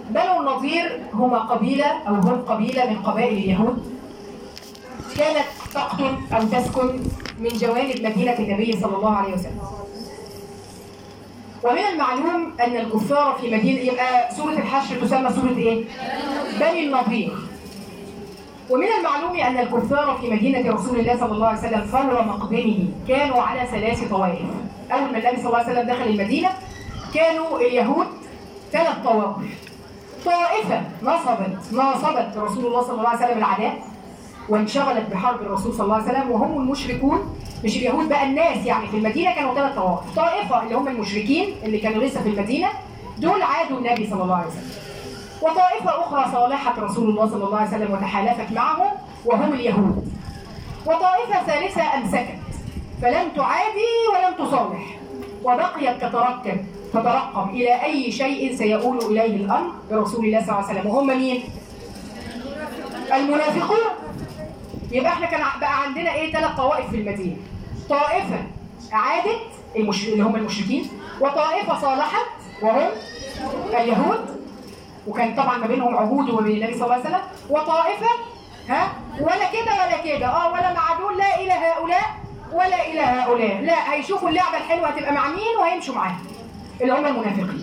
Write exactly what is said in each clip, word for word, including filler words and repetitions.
بنو النضير هما قبيلة أو هم قبيلة من قبائل اليهود كانت تقطن أو تسكن من جوانب مدينة النبي صلى الله عليه وسلم. ومن المعلوم أن الكفار في مدينة، يبقى سورة الحشر تسمى سورة إيه؟ بني النضير. ومن المعلوم أن الكفار في مدينة رسول الله صلى الله عليه وسلم فور مقدمه كانوا على ثلاث طوائف. أول ما النبي صلى الله عليه وسلم دخل المدينة كانوا اليهود ثلاث طوائف. طائفة نصبت ناصبت رسول الله صلى الله عليه وسلم العداء وانشغلت بحرب الرسول صلى الله عليه وسلم، وهم المشركون، مش اليهود بقى، الناس يعني في المدينة كانوا ثلاث طوائف. طائفة اللي هم المشركين اللي كانوا لسه في المدينة، دول عادوا النبي صلى الله عليه وسلم. وطائفة أخرى صالحت رسول الله صلى الله عليه وسلم وتحالفت معهم وهم اليهود. وطائفة ثالثة أمسكت فلم تعادي ولم تصالح وبقيت تتركب تترقب إلى أي شيء سيؤول إليه الأمر برسول الله صلى الله عليه وسلم، وهم مين؟ المنافقون. يبقى احنا كان بقى عندنا ايه؟ ثلاث طوائف في المدينة. طائفة عادت المش... اللي هم المشركين، وطائفة صالحت وهم اليهود وكان طبعا ما بينهم عهود وما بين النبي صلى الله عليه وسلم، وطائفة ها ولا كده ولا كده، اه ولا مع دول لا إلى هؤلاء ولا إلى هؤلاء، لا هيشوفوا اللعبة الحلوة هتبقى مع مين وهيمشوا معاها اللي هم المنافقين.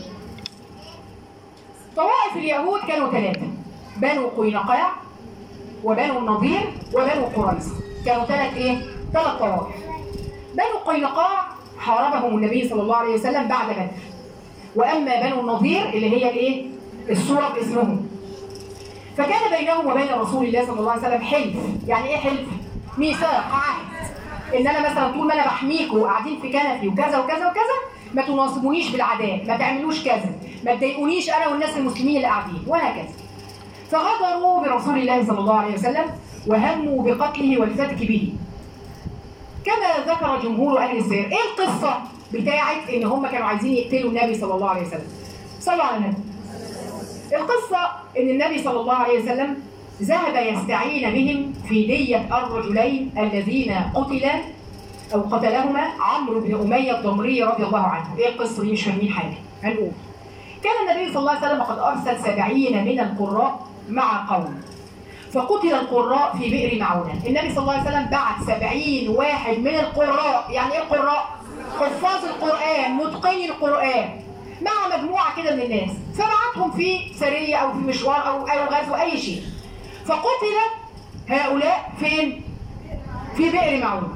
طوائف اليهود كانوا ثلاثة: بنو قينقاع وبنو النضير وبنو قريظة. كانوا ثلاث ايه؟ ثلاث طوائف. بنو قينقاع حاربهم النبي صلى الله عليه وسلم بعد بدر. واما بنو النضير اللي هي الايه؟ السورة باسمهم. فكان بينهم وبين رسول الله صلى الله عليه وسلم حلف. يعني ايه حلف؟ ميثاق، عهد. ان انا مثلا طول ما انا بحميكوا وقاعدين في كنفي وكذا وكذا وكذا ما تناصبونيش بالعداء، ما تعملوش كذا، ما تضايقونيش انا والناس المسلمين اللي قاعدين، وهكذا. فغدروا برسول الله صلى الله عليه وسلم وهموا بقتله والفتك به كما ذكر جمهور اهل السير. ايه القصه بتاعت ان هم كانوا عايزين يقتلوا النبي صلى الله عليه وسلم؟ صلوا على النبي. القصه ان النبي صلى الله عليه وسلم ذهب يستعين بهم في دية الرجلين الذين قتلا او قتلهما عمرو بن اميه الضمري رضي الله عنه. ايه القصه دي؟ مش فاهمين حاجه، هنقول. كان النبي صلى الله عليه وسلم قد ارسل سبعين من القراء مع قوم، فقتل القراء في بئر معونة. النبي صلى الله عليه وسلم بعت سبعين واحد من القراء. يعني ايه القراء؟ حفاظ القرآن، متقني القرآن، مع مجموعة كده من الناس، فبعتهم في سرية او في مشوار او او غزو اي شيء. فقتل هؤلاء فين؟ في بئر معونة.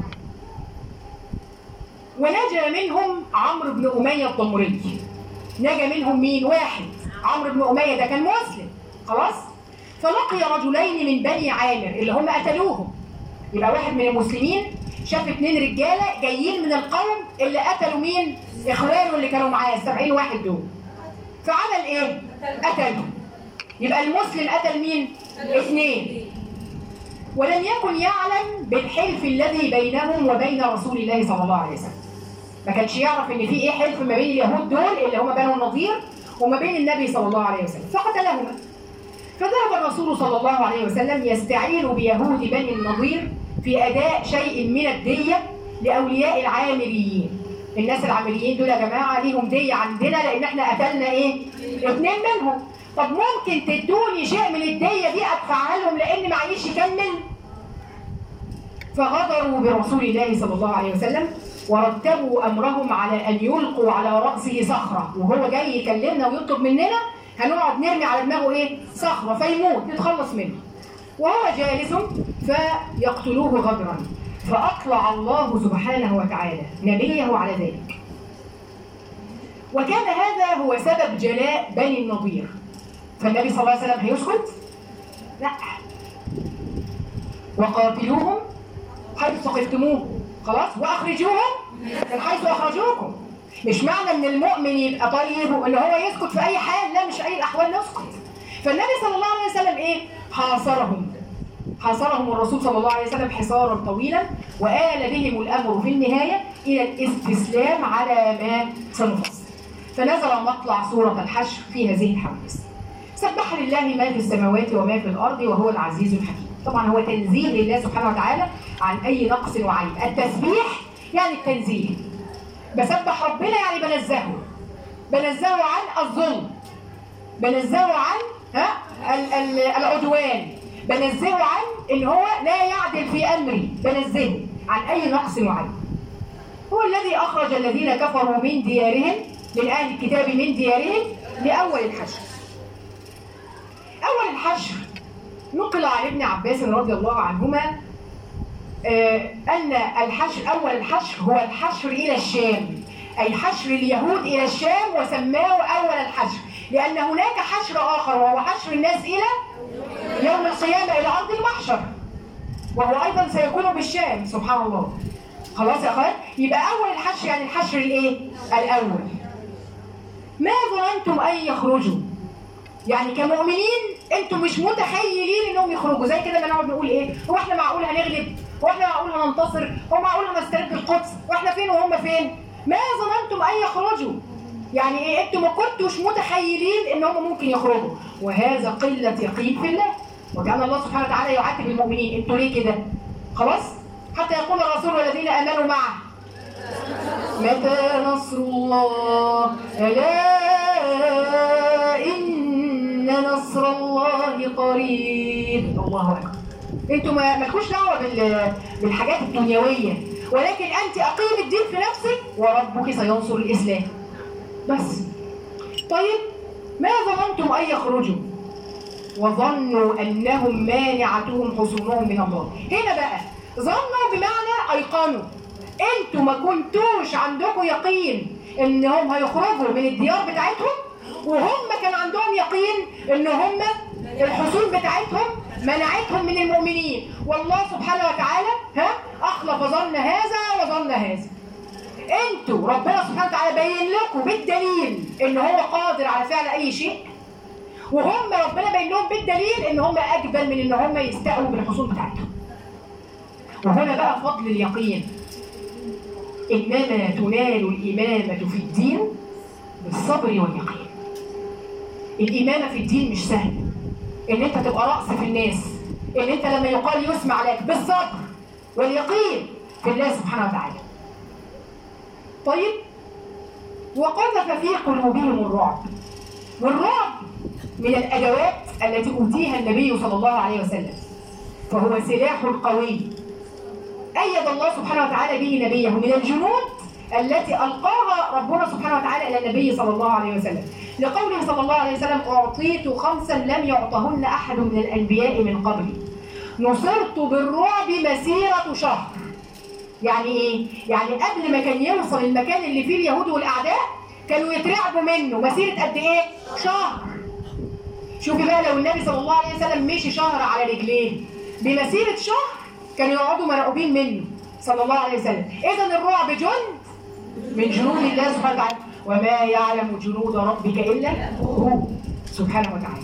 ونجا منهم عمرو بن أمية الضمري. نجا منهم مين؟ واحد، عمرو بن أمية ده كان مسلم خلاص. فلقي رجلين من بني عامر اللي هم قتلوهم. يبقى واحد من المسلمين شاف اثنين رجاله جايين من القوم اللي قتلوا مين؟ اخوانه اللي كانوا معاه السبعين واحد دول. فعمل ايه؟ قتلهم. يبقى المسلم قتل مين؟ اثنين. ولم يكن يعلم بالحلف الذي بينهم وبين رسول الله صلى الله عليه وسلم. ما كانش يعرف ان في ايه حلف ما بين اليهود دول اللي هم بنو النضير وما بين النبي صلى الله عليه وسلم، فقتلهما. فذهب الرسول صلى الله عليه وسلم يستعين بيهود بني النضير في أداء شيء من الدية لأولياء العامريين. الناس العامريين دول يا جماعة ليهم دية عندنا لأن احنا قتلنا ايه؟ اثنين منهم. طب ممكن تدوني شيء من الدية دي أدفعها لهم لأن معيش يكمل؟ فغدروا برسول الله صلى الله عليه وسلم ورتبوا أمرهم على أن يلقوا على رأسه صخرة، وهو جاي يكلمنا ويطلب مننا هنقعد نرمي على دماغه ايه؟ صخرة فيموت نتخلص منه. وهو جالس فيقتلوه غدرا، فأطلع الله سبحانه وتعالى نبيه على ذلك. وكان هذا هو سبب جلاء بني النضير. فالنبي صلى الله عليه وسلم هيسكت؟ لا. وقاتلوهم حيث ثقفتموه، خلاص، واخرجوهم من حيث اخرجوكم. مش معنى ان المؤمن يبقى طيب وان هو يسكت في اي حال، لا، مش اي الاحوال نسكت. فالنبي صلى الله عليه وسلم ايه؟ حاصرهم حاصرهم الرسول صلى الله عليه وسلم حصارا طويلا، وآل بهم الامر في النهايه الى الاستسلام على ما سنفصل. فنزل مطلع سوره الحشر في هذه الحوادث. سبح لله ما في السماوات وما في الارض وهو العزيز الحكيم. طبعا هو تنزيه لله سبحانه وتعالى عن اي نقص وعيب. التسبيح يعني التنزيه. بسبح ربنا يعني بنزهه بنزهه عن الظلم، بنزهه عن ها ال- ال- العدوان، بنزهه عن ان هو لا يعدل في امري، بنزهه عن اي نقص معين. هو الذي اخرج الذين كفروا من ديارهم، من اهل الكتاب من ديارهم لاول الحشر. اول الحشر نقل عن ابن عباس رضي الله عنهما آه ان الحشر، اول الحشر هو الحشر الى الشام، اي حشر اليهود الى الشام، وسماه اول الحشر لان هناك حشر اخر وهو حشر الناس الى يوم القيامه الى ارض المحشر، وهو ايضا سيكون بالشام. سبحان الله. خلاص يا اخوات، يبقى اول الحشر يعني الحشر الايه؟ الاول. ما ظننتم ان يخرجوا، يعني كمؤمنين انتم مش متخيلين انهم يخرجوا. زي كده ما نقعد نقول ايه، هو احنا معقول هنغلب؟ هو احنا معقول هننتصر؟ هو معقول هنسترد القدس؟ واحنا فين وهم فين؟ ما ظننتم ان يخرجوا، يعني ايه؟ انتم ما كنتوش متخيلين ان هم ممكن يخرجوا، وهذا قله يقين في الله. وكان الله سبحانه وتعالى يعاتب المؤمنين، انتوا ليه كده؟ خلاص؟ حتى يقول الرسول والذين امنوا معه متى نصر الله؟ الا ان نصر الله قريب. الله اكبر. انتوا ما مالكوش دعوه بالحاجات الدنيويه، ولكن انت اقيم الدين في نفسك وربك سينصر الاسلام بس. طيب، ما ظننتم ان يخرجوا وظنوا انهم مانعتهم حصونهم من الله. هنا بقى ظنوا بمعنى ايقنوا. انتوا ما كنتوش عندكم يقين انهم هيخرجوا من الديار بتاعتهم، وهم كان عندهم يقين ان هم الحصون بتاعتهم منعتهم من المؤمنين، والله سبحانه وتعالى ها اخلف ظن هذا وظن هذا. انتوا ربنا سبحانه وتعالى بين لكم بالدليل ان هو قادر على فعل اي شيء، وهم ربنا بين لهم بالدليل ان هم اجبل من ان هم يستقوا بالحصول بتاعتهم. وهنا بقى فضل اليقين. انما تنال الامامه في الدين بالصبر واليقين. الامامه في الدين مش سهل، ان انت تبقى راس في الناس، ان انت لما يقال يسمع لك، بالصبر واليقين في الله سبحانه وتعالى. طيب، وقذف في قلوبهم الرعب. والرعب من الادوات التي اوتيها النبي صلى الله عليه وسلم، فهو سلاح قوي ايد الله سبحانه وتعالى به نبيه من الجنود التي القاها ربنا سبحانه وتعالى الى النبي صلى الله عليه وسلم، لقوله صلى الله عليه وسلم: اعطيت خمسا لم يعطهن احد من الانبياء من قبلي، نصرت بالرعب مسيره شهر. يعني ايه؟ يعني قبل ما كان يوصل المكان اللي فيه اليهود والاعداء كانوا يترعبوا منه مسيره قد ايه؟ شهر. شوفي بقى، لو النبي صلى الله عليه وسلم مشي شهر على رجليه بمسيره شهر كانوا يقعدوا مرعوبين منه صلى الله عليه وسلم. اذا الرعب جند من جنود الله سبحانه وتعالى، وما يعلم جنود ربك الا هو سبحانه وتعالى.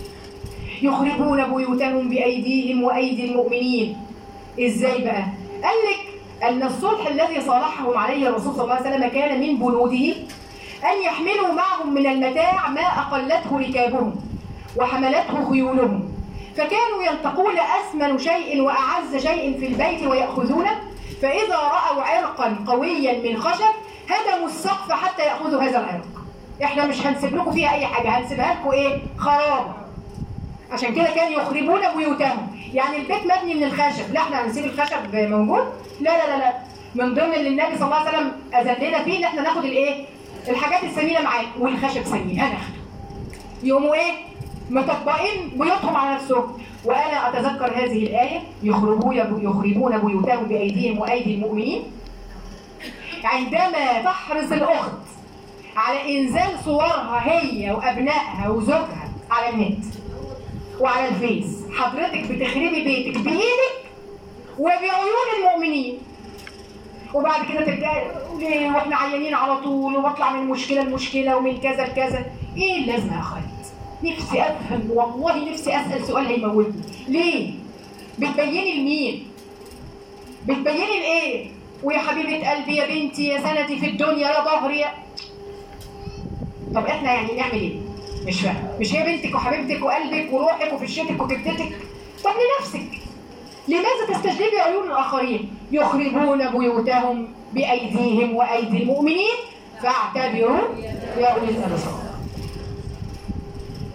يخربون بيوتهم بايديهم وايدي المؤمنين. ازاي بقى؟ قال لك ان الصلح الذي صالحهم عليه الرسول صلى الله عليه وسلم كان من بنوده ان يحملوا معهم من المتاع ما اقلته ركابهم وحملته خيولهم، فكانوا ينتقون أثمن شيء وأعز شيء في البيت ويأخذونه، فإذا رأوا عرقا قويا من خشب هدموا السقف حتى يأخذوا هذا العرق. احنا مش هنسيب لكم فيها أي حاجة، هنسيبها لكم إيه؟ خرابة. عشان كده كانوا يخربون بيوتهم، يعني البيت مبني من الخشب، لا احنا هنسيب الخشب موجود؟ لا لا لا لا. من ضمن اللي النبي صلى الله عليه وسلم أذلنا فيه إن احنا ناخد الإيه؟ الحاجات الثمينة معانا، والخشب ثمين هناخده. يقوموا إيه؟ مطبقين بيوتهم على نفسهم. وانا اتذكر هذه الايه: يخربون يخربون بيوتهم بايديهم وايدي المؤمنين، عندما تحرص الاخت على انزال صورها هي وابنائها وزوجها على النت وعلى الفيس، حضرتك بتخربي بيتك بايدك وبعيون المؤمنين، وبعد كده ترجعي تقولي واحنا عيانين على طول وبطلع من مشكله لمشكله ومن كذا لكذا. ايه اللازمه يا اخوات؟ نفسي افهم، والله نفسي اسال سؤال هيموتني. ليه؟ بتبيني لمين؟ بتبيني لايه؟ ويا حبيبه قلبي يا بنتي يا سندي في الدنيا يا ظهري يا... طب احنا يعني نعمل ايه؟ مش فاهم. مش هي بنتك وحبيبتك وقلبك وروحك وفشتك وكبدتك؟ طب لنفسك. لماذا تستجلبي عيون الاخرين؟ يخربون بيوتهم بايديهم وايدي المؤمنين فاعتبروا يا اولي الابصار.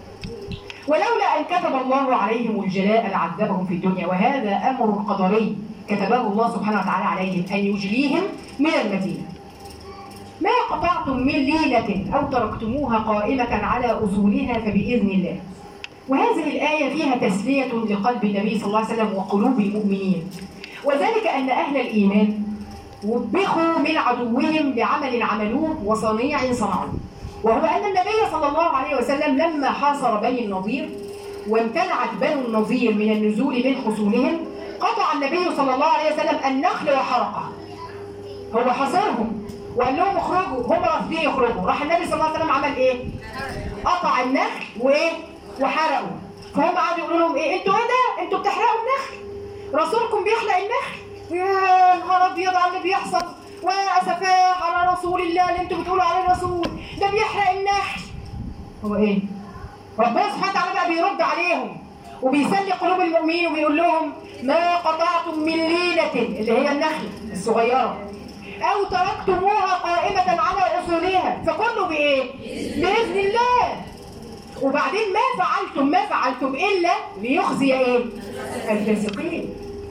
ولولا أن كتب الله عليهم الجلاء لعذبهم في الدنيا، وهذا أمر قدري كتبه الله سبحانه وتعالى عليهم أن يجليهم من المدينة. ما قطعتم من لينة أو تركتموها قائمة على أصولها فبإذن الله. وهذه الآية فيها تسلية لقلب النبي صلى الله عليه وسلم وقلوب المؤمنين، وذلك أن أهل الإيمان وبخوا من عدوهم بعمل عملوه وصنيع صنعوه، وهو أن النبي صلى الله عليه وسلم لما حاصر بني النضير وامتنعت بنو النضير من النزول من حصونهم، قطع النبي صلى الله عليه وسلم النخل وحرقه. هو حاصرهم وقال لهم اخرجوا، هم رافضين يخرجوا، راح النبي صلى الله عليه وسلم عمل ايه؟ قطع النخل وايه؟ وحرقوا. فهم قعدوا يقولوا لهم ايه؟ انتوا ايه ده؟ انتوا بتحرقوا النخل؟ رسولكم بيحرق النخل؟ يا نهار ابيض على اللي بيحصل، واسفاه على رسول الله اللي انتوا بتقولوا عليه الرسول ده بيحرق النخل. هو ايه؟ ربنا سبحانه وتعالى بقى بيرد عليهم وبيسلي قلوب المؤمنين وبيقول لهم ما قطعتم من لينة اللي هي النخل الصغيرة أو تركتموها قائمة على أصولها فكله بإيه؟ بإذن الله. وبعدين ما فعلتم ما فعلتم إلا ليخزي إيه؟ الفاسقين.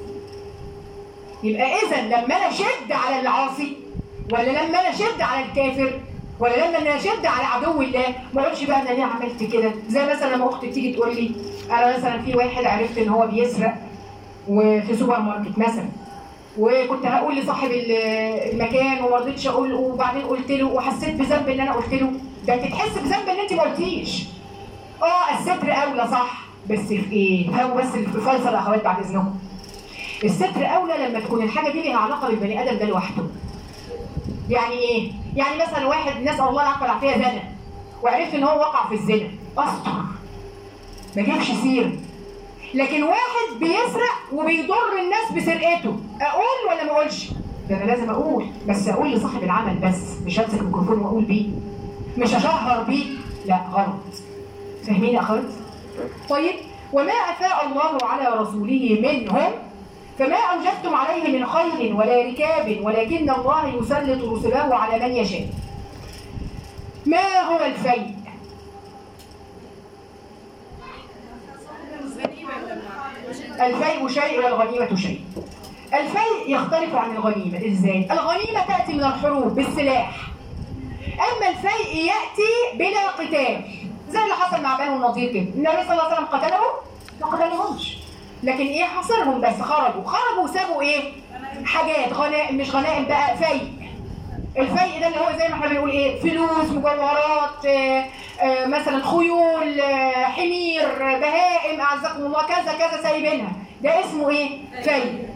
يبقى إذا لما أنا شد على العاصي ولا لما أنا شد على الكافر ولا لما أنا شد على عدو الله ما أقولش بقى أنا ليه عملت كده. زي مثلا لما أختي تيجي تقول لي أنا مثلا في واحد عرفت إن هو بيسرق وفي سوبر ماركت مثلا، وكنت هقول لصاحب المكان وما رضيتش اقول، وبعدين قلت له وحسيت بذنب ان انا قلت له. ده انت تحس بذنب ان انت ما قلتيش. اه الستر اولى صح، بس في ايه؟ هو بس في فيصل يا اخوات بعد اذنكم. الستر اولى لما تكون الحاجه دي ليها علاقه بالبني ادم ده لوحده. يعني ايه؟ يعني مثلا واحد نسال الله العفو والعافيه زنى وعرفت ان هو وقع في الزنا، استر ما جابش سيره. لكن واحد بيسرق وبيضر الناس بسرقته، اقول ولا ما اقولش؟ ده انا لازم اقول، بس اقول لصاحب العمل بس، مش همسك الميكروفون واقول بيه، مش اشهر بيه، لا غلط. فاهمين يا اخوات؟ طيب وما افاء الله على رسوله منهم فما اوجبتم عليه من خيل ولا ركاب ولكن الله يسلط رسله على من يشاء. ما هو الفيء؟ الفيء شيء والغنيمة شيء. الفيء يختلف عن الغنيمة. ازاي؟ الغنيمة تأتي من الحروب بالسلاح، أما الفيء يأتي بلا قتال زي اللي حصل مع بنو النضير كده. النبي صلى الله عليه وسلم قتلهم؟ ما قتلهمش، لكن ايه حاصرهم بس، خرجوا خرجوا وسابوا ايه؟ حاجات غنائم، مش غنائم بقى، فيء. الفيء ده اللي هو زي ما احنا بنقول ايه؟ فلوس، مجوهرات، آه آه مثلا خيول، آه حمير، بهائم، اعزكم الله، كذا كذا سايبينها، ده اسمه ايه؟ فيء.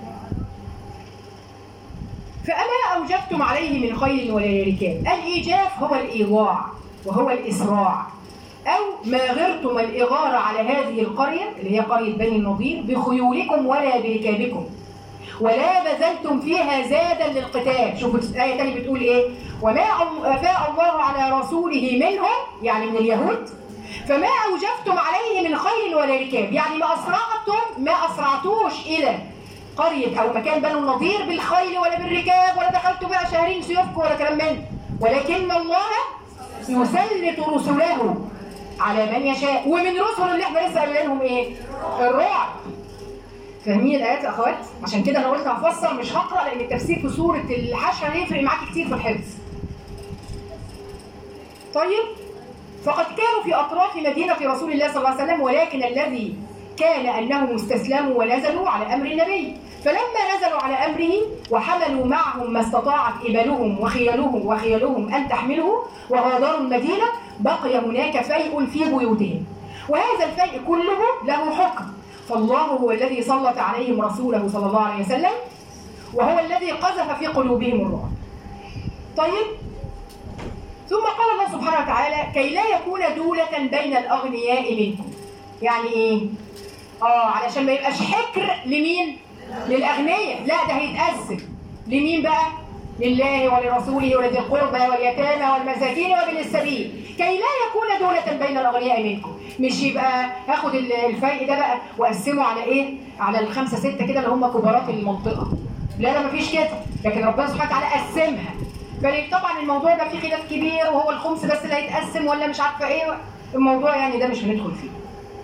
فأما أوجبتم عليه من خيل ولا ركاب. الإيجاف هو الإيضاع وهو الإسراع، أو ما غرتم الإغارة على هذه القرية اللي هي قرية بني النضير بخيولكم ولا بركابكم ولا بذلتم فيها زادا للقتال. شوفوا الآية تاني بتقول إيه؟ وما أفاء الله على رسوله منهم، يعني من اليهود، فما أوجبتم عليه من خيل ولا ركاب، يعني ما أسرعتم ما أسرعتوش إلى قرية أو مكان بنو النضير بالخيل ولا بالركاب، ولا دخلتوا بقى شهرين سيوفكم ولا كلام من، ولكن الله يسلط رسله على من يشاء. ومن رسل اللي احنا لسه قايلينهم ايه؟ الرعب. فاهمين الايات يا اخوات؟ عشان كده انا قلت هفسر مش هقرا، لان التفسير في سوره الحشر هيفرق معاكي كتير في الحفظ. طيب فقد كانوا في اطراف مدينه رسول الله صلى الله عليه وسلم، ولكن الذي كان انهم استسلموا ونزلوا على امر النبي، فلما نزلوا على امره وحملوا معهم ما استطاعت ابلهم وخيلهم وخيلهم ان تحمله وغادروا المدينه، بقي هناك فيء في بيوتهم، وهذا الفيء كله له حكم، فالله هو الذي سلط عليهم رسوله صلى الله عليه وسلم، وهو الذي قذف في قلوبهم الرعب. طيب ثم قال الله سبحانه وتعالى كي لا يكون دولة بين الأغنياء منكم. يعني إيه؟ آه علشان ما يبقاش حكر لمين؟ للأغنياء، لا ده هيتقسم لمين بقى؟ لله ولرسوله ولذي القربى واليتامى والمساكين وابن السبيل، كي لا يكون دولة بين الأغنياء منكم. مش يبقى هاخد الفيء ده بقى وأقسمه على إيه؟ على الخمسة ستة كده اللي هم كبارات المنطقة. لا لا مفيش كده، لكن ربنا سبحانه وتعالى قسمها. فطبعا الموضوع ده فيه خلاف كبير، وهو الخمس بس اللي هيتقسم ولا مش عارفة إيه، الموضوع يعني ده مش هندخل فيه.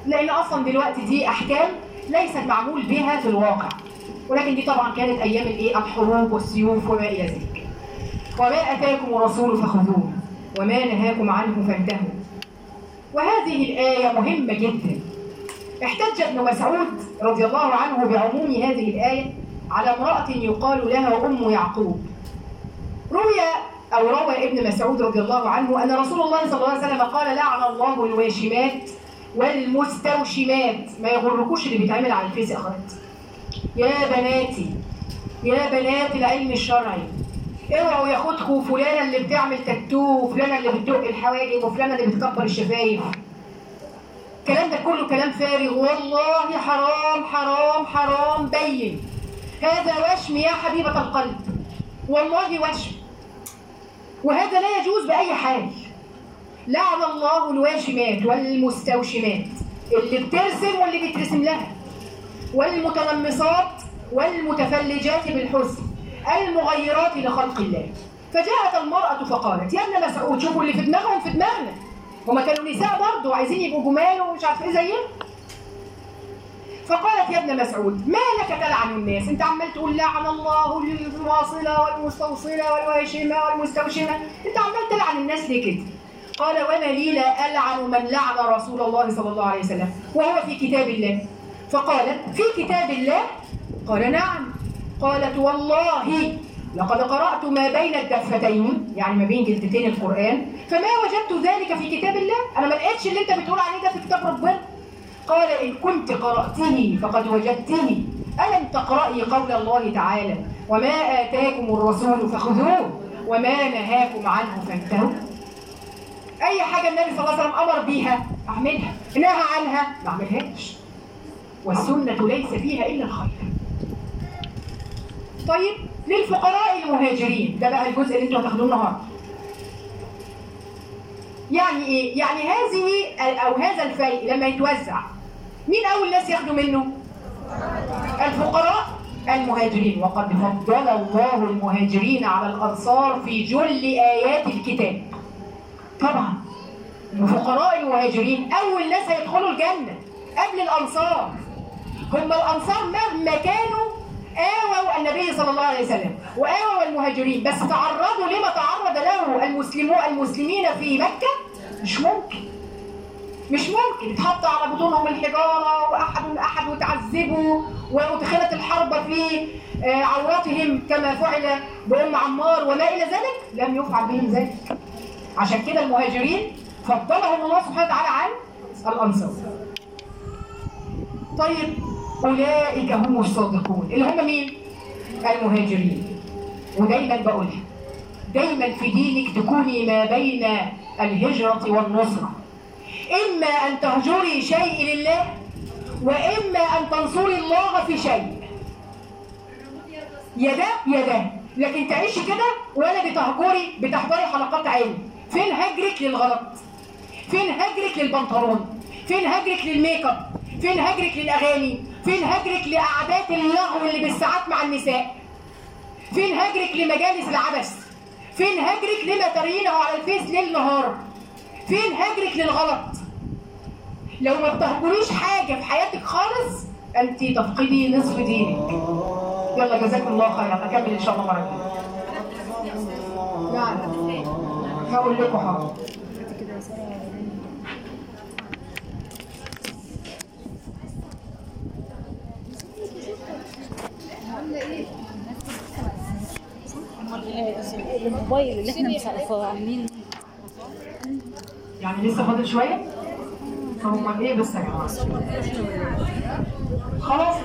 لأن أصلا دلوقتي دي أحكام ليست معمول بها في الواقع، ولكن دي طبعا كانت أيام الإيه؟ الحروب والسيوف وما إلى ذلك. وما أتاكم الرسول فخذوه وما نهاكم عنه فانتهوا. وهذه الآية مهمة جدا. احتج ابن مسعود رضي الله عنه بعموم هذه الآية على امرأة يقال لها أم يعقوب. روي أو روى ابن مسعود رضي الله عنه أن رسول الله صلى الله عليه وسلم قال: لعن الله الواشمات والمستوشمات. ما يغركوش اللي بيتعمل على الفيس يا أخوات. يا بناتي يا بنات العلم الشرعي، اوعوا ياخدكوا فلانة اللي بتعمل تاتو، وفلانة اللي بتدق الحواجب، وفلانة اللي بتكبر الشفايف. الكلام ده كله كلام فارغ، والله حرام حرام حرام بين. هذا وشم يا حبيبة القلب، والله وشم، وهذا لا يجوز بأي حال. لعن الله الواشمات والمستوشمات، اللي بترسم واللي بيترسم لها، والمتنمصات والمتفلجات بالحسن، المغيرات لخلق الله. فجاءت المرأة فقالت: يا ابن مسعود، شوفوا اللي في دماغهم في دماغنا، هما كانوا نساء برضه وعايزين يبقوا جمال ومش عارف ايه زينا. فقالت: يا ابن مسعود، ما لك تلعن الناس؟ انت عمال تقول لعن الله الواصله والمستوصله والواشمه والمستوشمه، انت عمال تلعن الناس ليه كده؟ قال: وما لي لا العن من لعن رسول الله صلى الله عليه وسلم وهو في كتاب الله. فقالت: في كتاب الله؟ قال: نعم. قالت: والله لقد قرأت ما بين الدفتين، يعني ما بين جلدتين القرآن، فما وجدت ذلك في كتاب الله. أنا ما لقيتش اللي أنت بتقول عليه ده في كتاب ربنا. قال: إن كنت قرأته فقد وجدته. ألم تقرأي قول الله تعالى: وما آتاكم الرسول فخذوه وما نهاكم عنه فانتهوا؟ أي حاجة النبي صلى الله عليه وسلم أمر بيها أعملها، نهى عنها ما أعملهاش. والسنة ليس فيها إلا الخير. طيب، للفقراء المهاجرين، ده بقى الجزء اللي انتوا هتاخدوه النهارده. يعني ايه؟ يعني هذه او هذا الفيء لما يتوزع، مين اول ناس ياخدوا منه؟ الفقراء المهاجرين. وقد فضل الله المهاجرين على الانصار في جل ايات الكتاب. طبعا الفقراء المهاجرين اول ناس هيدخلوا الجنه قبل الانصار. هم الانصار مهما كانوا آووا النبي صلى الله عليه وسلم وآووا المهاجرين، بس تعرضوا لما تعرض له المسلمون المسلمين في مكة؟ مش ممكن مش ممكن. اتحط على بطونهم الحجارة وأحد أحد وتعذبوا، وأدخلت الحرب في عوراتهم كما فعل بأم عمار وما إلى ذلك. لم يفعل بهم ذلك. عشان كده المهاجرين فضلهم الله سبحانه وتعالى عن الأنصار. طيب، أولئك هم الصادقون، اللي هم مين؟ المهاجرين. ودايما بقولها، دايما في دينك تكوني ما بين الهجرة والنصرة. إما أن تهجري شيء لله، وإما أن تنصري الله في شيء. يا ده يا ده. لكن تعيشي كده ولا بتهجري بتحضري حلقات علم. فين هجرك للغلط؟ فين هجرك للبنطلون؟ فين هجرك للميك اب؟ فين هجرك للأغاني؟ فين هجرك لقعدات اللغو اللي بالساعات مع النساء؟ فين هجرك لمجالس العبث؟ فين هجرك لما ترينه على الفيس ليل نهار؟ فين هجرك للغلط؟ لو ما بتهجريش حاجة في حياتك خالص، أنت تفقدي نصف دينك. يلا جزاكم الله خيرا، أكمل إن شاء الله مرة ثانية. يعني هقول لكم حاضر. الموبايل اللي احنا مش عاملين يعني لسه فاضل شويه. طب امال ايه بس يا جماعه؟ خلاص.